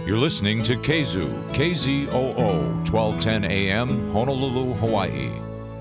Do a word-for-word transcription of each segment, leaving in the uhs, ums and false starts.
You're listening to Kzoo, K Z O O, twelve ten A M, Honolulu, Hawaii.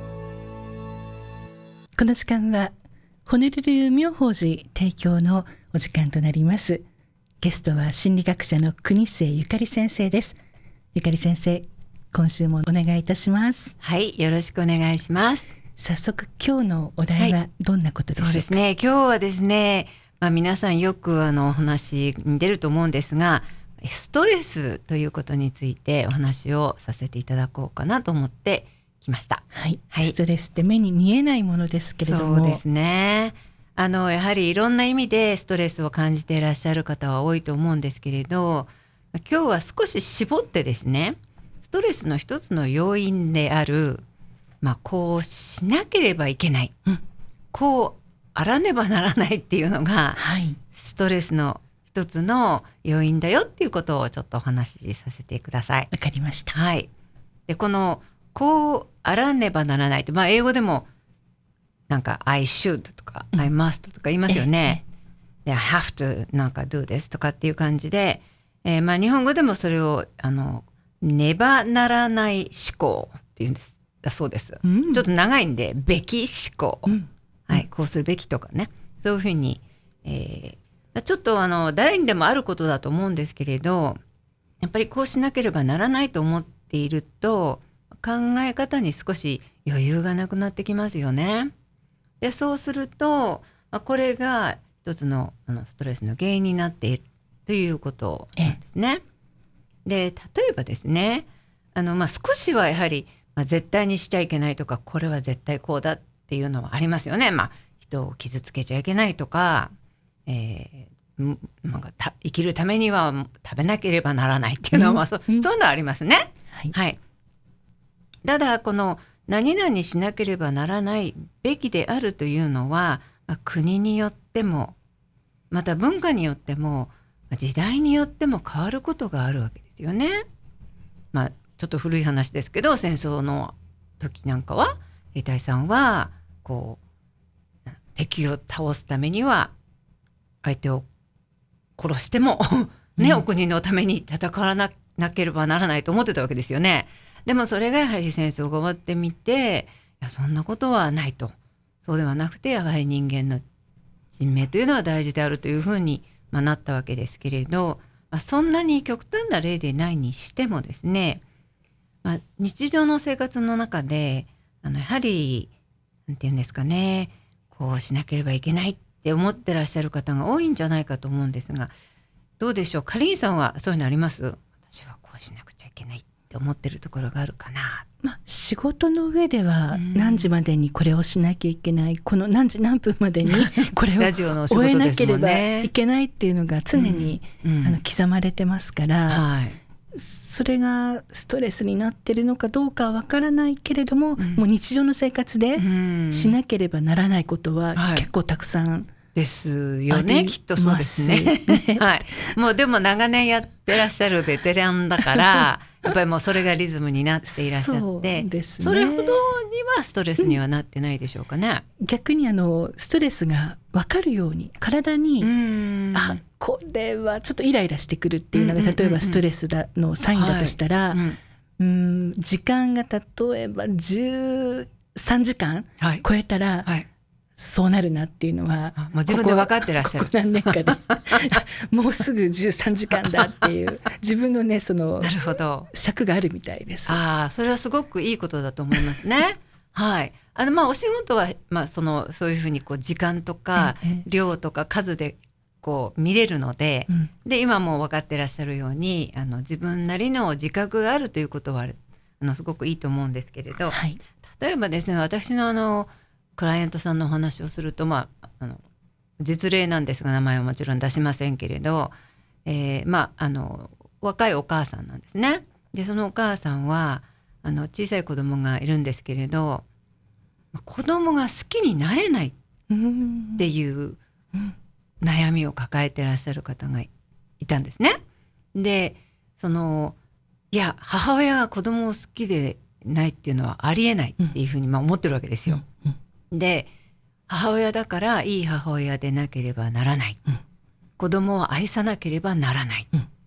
この時間はホノルル妙法寺提供のお時間となります。ゲストは心理学者の国末ゆかり先生です。ゆかり先生、今週もお願いいたします。 はい、よろしくお願いします。 早速今日のお題はどんなことでしょうか。 はい、そうですね、今日はですね、まあ、皆さんよくあのお話に出ると思うんですが、ストレスということについてお話をさせていただこうかなと思ってきました。 はいはい、ストレスって目に見えないものですけれども。 そうですね、あのやはりいろんな意味でストレスを感じていらっしゃる方は多いと思うんですけれど、今日は少し絞ってですね、ストレスの一つの要因である、まあ、こうしなければいけない、うん、こうあらねばならないっていうのが、はい、ストレスの一つの要因だよっていうことをちょっとお話しさせてください。 わかりました。 はい、でこのこうあらねばならないって、まあ、英語でもなんか I should とか、うん、I must とか言いますよね。で I have to なんか do this とかっていう感じで、えーまあ、日本語でもそれをあのねばならない思考っていうんですだそうです、うん、ちょっと長いんでべき思考、うんはい、こうするべきとかね、そういうふうに、えー、ちょっとあの誰にでもあることだと思うんですけれど、やっぱりこうしなければならないと思っていると考え方に少し余裕がなくなってきますよね。でそうすると、まあ、これが一つの、あのストレスの原因になっているということなんですね。で例えばですね、あの、まあ、少しはやはり、まあ、絶対にしちゃいけないとか、これは絶対こうだっていうのはありますよね。まあ、人を傷つけちゃいけないとか、えー、なんかた生きるためには食べなければならないっていうのは、まあ、そ, そういうのはありますね。はいはい、ただこの何々しなければならないべきであるというのは、まあ、国によってもまた文化によっても時代によっても変わることがあるわけですよね。まあ、ちょっと古い話ですけど、戦争の時なんかは兵隊さんはこう敵を倒すためには相手を殺しても、ね、うん、お国のために戦わなければならないと思ってたわけですよね。でもそれがやはり戦争が終わってみて、いやそんなことはないと、そうではなくてやはり人間の人命というのは大事であるというふうに、まあ、なったわけですけれど、まあ、そんなに極端な例でないにしてもですね、まあ、日常の生活の中であのやはりなんていうんですかね、こうしなければいけないって思ってらっしゃる方が多いんじゃないかと思うんですが、どうでしょう。カリンさんはそういうのあります？私はこうしなくちゃいけないって思ってるところがあるかな。 まあ、仕事の上では何時までにこれをしなきゃいけない、うん、この何時何分までにこれを終えなければいけないっていうのが常に、うんうん、あの刻まれてますから、はい、それがストレスになってるのかどうかはわからないけれども、うん、もう日常の生活でしなければならないことは結構たくさん、はいですよね。きっとそうですね。はい。もうでも長年やってらっしゃるベテランだからやっぱりもうそれがリズムになっていらっしゃって、そうですね、それほどにはストレスにはなってないでしょうかね。 うん、逆にあのストレスが分かるように体に、あ、これはちょっとイライラしてくるっていうのが、例えばストレスだのサインだとしたら、はい、うん、うん時間が例えばじゅうさんじかん超えたら、はいはい、そうなるなっていうのはもう自分で分かってらっしゃる。 ここ何年かでもうすぐじゅうさんじかんだっていう自分のね、そのなるほど尺があるみたいです。 ああ、それはすごくいいことだと思いますね。はい。あのまあお仕事は、まあ、そのそういうふうにこう時間とか量とか数でこう見れるので、うん、で今も分かってらっしゃるように、あの自分なりの自覚があるということはあのすごくいいと思うんですけれど、はい、例えばですね、私のあのクライアントさんのお話をすると、まあ、あの実例なんですが名前はもちろん出しませんけれど、えーまあ、あの若いお母さんなんですね。でそのお母さんはあの小さい子供がいるんですけれど、子供が好きになれないっていう悩みを抱えてらっしゃる方がいたんですね。でそのいや母親が子供を好きでないっていうのはありえないっていうふうにまあ思ってるわけですよ。うんうん、で母親だからいい母親でなければならない、うん、子供を愛さなければならない、うん、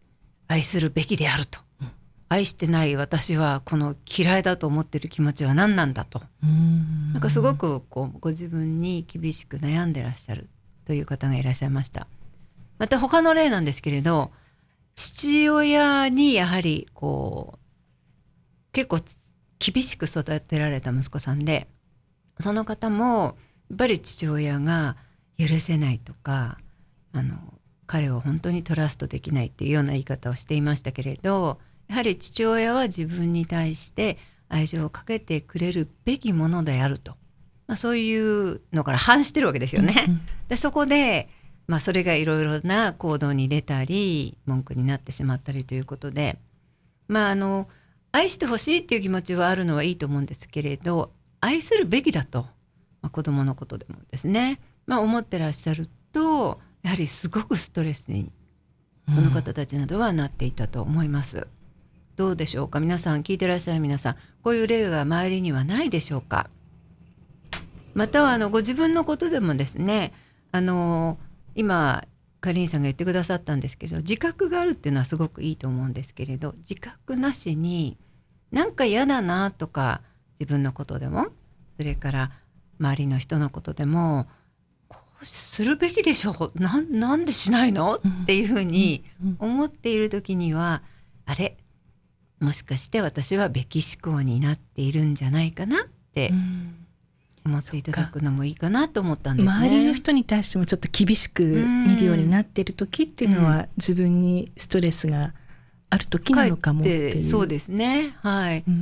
愛するべきであると、うん、愛してない私はこの嫌いだと思ってる気持ちは何なんだと、うん、なんかすごくこうご自分に厳しく悩んでらっしゃるという方がいらっしゃいました。また他の例なんですけれど、父親にやはりこう結構厳しく育てられた息子さんで、その方もやっぱり父親が許せないとか、あの彼を本当にトラストできないっていうような言い方をしていましたけれど、やはり父親は自分に対して愛情をかけてくれるべきものであると、まあ、そういうのから反してるわけですよね、うんうん、でそこで、まあ、それがいろいろな行動に出たり文句になってしまったりということで、まああの愛してほしいっていう気持ちはあるのはいいと思うんですけれど、愛するべきだと、まあ、子供のことでもですね、まあ、思ってらっしゃるとやはりすごくストレスにこの方たちなどはなっていたと思います、うん、どうでしょうか。皆さん、聞いてらっしゃる皆さん、こういう例が周りにはないでしょうか。またはあのご自分のことでもですね、あの今カリンさんが言ってくださったんですけど、自覚があるっていうのはすごくいいと思うんですけれど、自覚なしになんか嫌だなとか、自分のことでもそれから周りの人のことでもこうするべきでしょう、 な, なんでしないの、うん、っていうふうに思っている時には、あれもしかして私はべき思考になっているんじゃないかなって思っていただくのもいいかなと思ったんですね。 周りの人に対してもちょっと厳しく見るようになっている時っていうのは、うん、自分にストレスがある時なのかもっていう。 そうですね、はい、うん、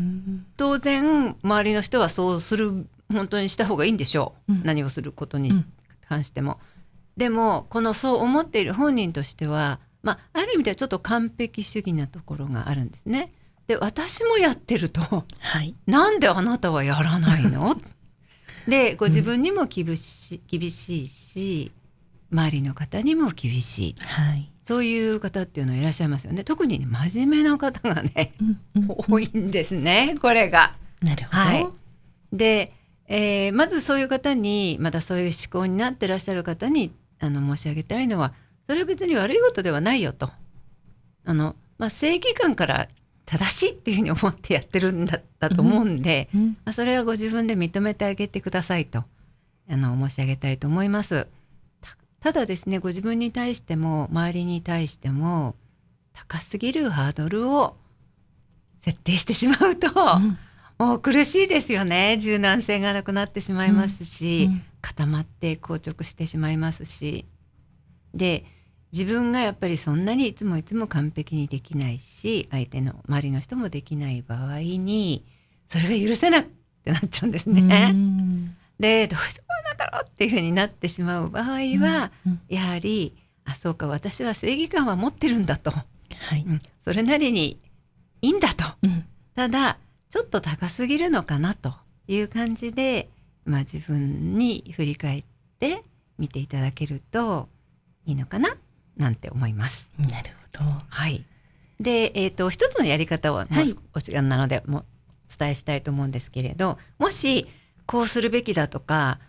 当然周りの人はそうする、本当にした方がいいんでしょう、うん、何をすることに関しても、うん、でもこのそう思っている本人としては、まあ、ある意味ではちょっと完璧主義なところがあるんですね。で私もやってると、はい、なんであなたはやらないのでご自分にも厳し、うん、厳しいし周りの方にも厳しい、はい、そういう方っていうのはいらっしゃいますよね。特に、ね、真面目な方がね、うんうんうん、多いんですね、これが。 なるほど、 はい、で、えー、まずそういう方に、またそういう思考になってらっしゃる方にあの申し上げたいのは、それは別に悪いことではないよと、あの、まあ、正義感から正しいっていうふうに思ってやってるんだったと思うんで、うんうん、まあ、それはご自分で認めてあげてくださいとあの申し上げたいと思います。 た, ただですね、ご自分に対しても周りに対しても高すぎるハードルを設定してしまうと、うん、もう苦しいですよね。柔軟性がなくなってしまいますし、うんうん、固まって硬直してしまいますし、で自分がやっぱりそんなにいつもいつも完璧にできないし、相手の周りの人もできない場合にそれが許せなくなっちゃうんですね。でどうしてこうなんだろうっていうふうになってしまう場合は、うんうん、やはりあそうか私は正義感は持ってるんだと、はいうん、それなりにいいんだと、うん、ただちょっと高すぎるのかなという感じで、まあ、自分に振り返って見ていただけるといいのかななんて思います。 なるほど。 はい。で、えーと、一つのやり方をもうお時間なのでもうお伝えしたいと思うんですけれど、もしこうするべきだとか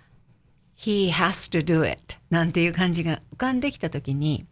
He has to do it なんていう感じが浮かんできたときに、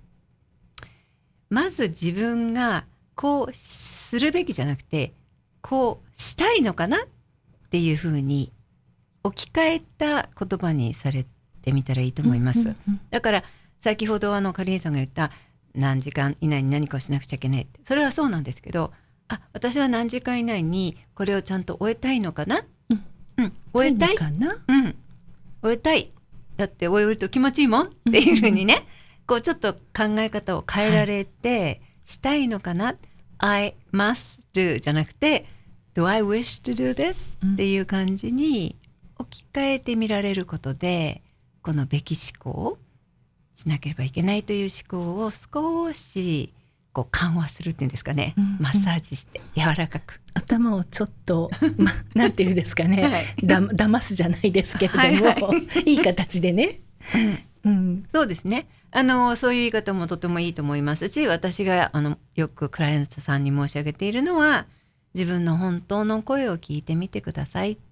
まず自分がこうするべきじゃなくてこうしたいのかなっていうふうに置き換えた言葉にされてみたらいいと思います、うんうんうん、だから先ほどあのカリンさんが言った何時間以内に何かをしなくちゃいけないって、それはそうなんですけど、あ私は何時間以内にこれをちゃんと終えたいのかな、うんうん、終えたいかな、 うん、終えたい、だって終えると気持ちいいもんっていう風にね、うんうん、こうちょっと考え方を変えられて、はい、したいのかな、 I must do じゃなくて Do I wish to do this、うん、っていう感じに置き換えてみられることで、このべき思考をしなければいけないという思考を少しこう緩和するっていうんですかね、うんうん、マッサージして柔らかく頭をちょっと、ま、なんていうんですかね、はい、だ騙すじゃないですけれども、はいはい、いい形でね、 うんうん、そうですね、あのそういう言い方もとてもいいと思いますし、私があのよくクライアントさんに申し上げているのは、自分の本当の声を聞いてみてくださいっ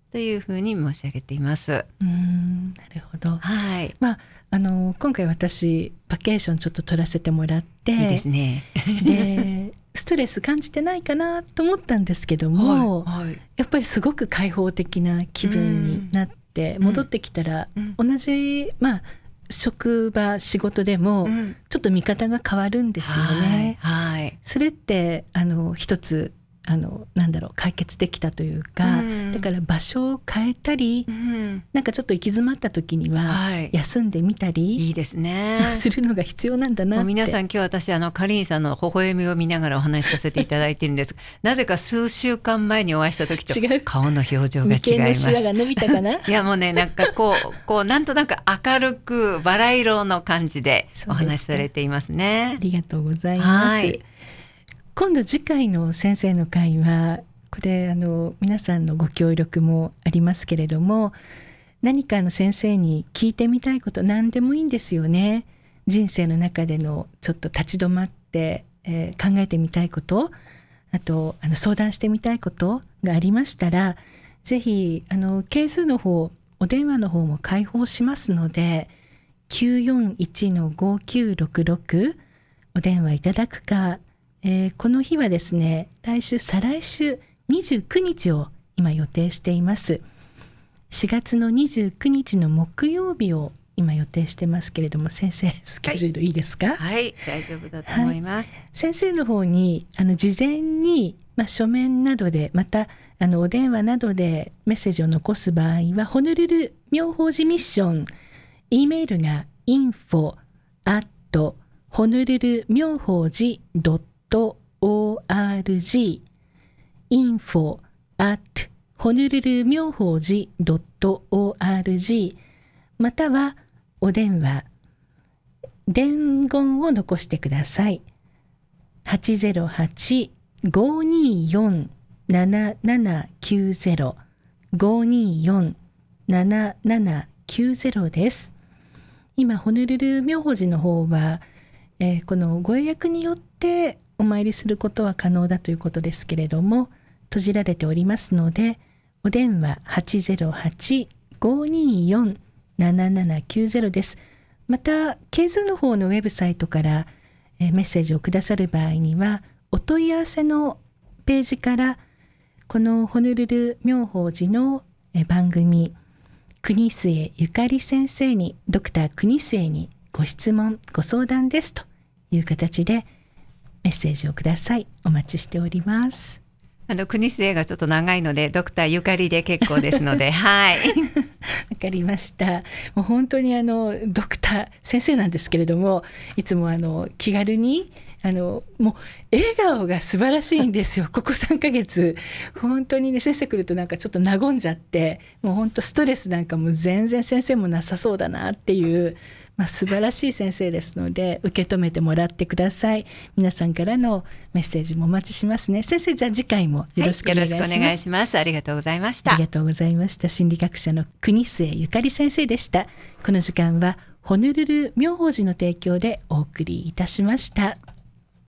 というふうに申し上げています。 うーん、なるほど。 はい。 まああの今回私バケーションちょっと取らせてもらって、 いいですね。 でストレス感じてないかなと思ったんですけども、はいはい、やっぱりすごく開放的な気分になって、うん、戻ってきたら、うん、同じ、まあ、職場仕事でもちょっと見方が変わるんですよね。 はいはい、 それってあの一つあのなんだろう解決できたというか、うん、だから場所を変えたり、うん、なんかちょっと行き詰まった時には休んでみたり、はい、 いいですね、 するのが必要なんだなって。 もう皆さん今日私あのカリンさんの微笑みを見ながらお話しさせていただいているんですなぜか数週間前にお会いした時と顔の表情が違います。 眉間のシワが伸びたかな。いやもうねなんかこうこうなんとなく明るくバラ色の感じでお話しされていますね。 ありがとうございます。はい、今度次回の先生の会はこれあの皆さんのご協力もありますけれども、何かの先生に聞いてみたいこと何でもいいんですよね。人生の中でのちょっと立ち止まって、えー、考えてみたいこと、あとあの相談してみたいことがありましたら、ぜひあの係数の方お電話の方も開放しますので きゅうよんいちのごきゅうろくろく お電話いただくか、えー、この日はですね来週再来週にじゅうくにちを今予定しています。しがつのにじゅうくにちの木曜日を今予定してますけれども、先生スケジュールいいですか？ はい、はい、大丈夫だと思います。はい、 先生の方にあの事前に、まあ、書面などでまたあのお電話などでメッセージを残す場合はホノルル妙法寺ミッション E メールが インフォ アット ホノルル妙法寺 ドット オーアールジー インフォ アット ホノルル妙法寺 ドット オーアールジー またはお電話伝言を残してください。はちゼロはち ごにーよん ななななきゅうゼロ ごにーよん ななななきゅうゼロです。今ホノルル妙法寺の方は、えー、このご予約によってお参りすることは可能だということですけれども、閉じられておりますので、お電話 はちゼロはち ごにーよん ななななきゅうゼロ です。また係数の方のウェブサイトから、えー、メッセージをくださる場合にはお問い合わせのページからこのホノルル妙法寺の、えー、番組国末ゆかり先生にドクター国末にご質問ご相談ですという形でメッセージをください。お待ちしております。 あの国末がちょっと長いのでドクターゆかりで結構ですのではいわかりました。もう本当にあのドクター先生なんですけれども、いつもあの気軽にあのもう笑顔が素晴らしいんですよ。ここさんかげつ本当にね先生来るとなんかちょっと和んじゃって、もう本当ストレスなんかも全然先生もなさそうだなっていう、まあ、素晴らしい先生ですので受け止めてもらってください。皆さんからのメッセージもお待ちしますね。先生、じゃあ次回もよろしくお願いします。はい、よろしくお願いします。 ありがとうございました。 ありがとうございました。心理学者の国末ゆかり先生でした。この時間はホノルル妙法寺の提供でお送りいたしました。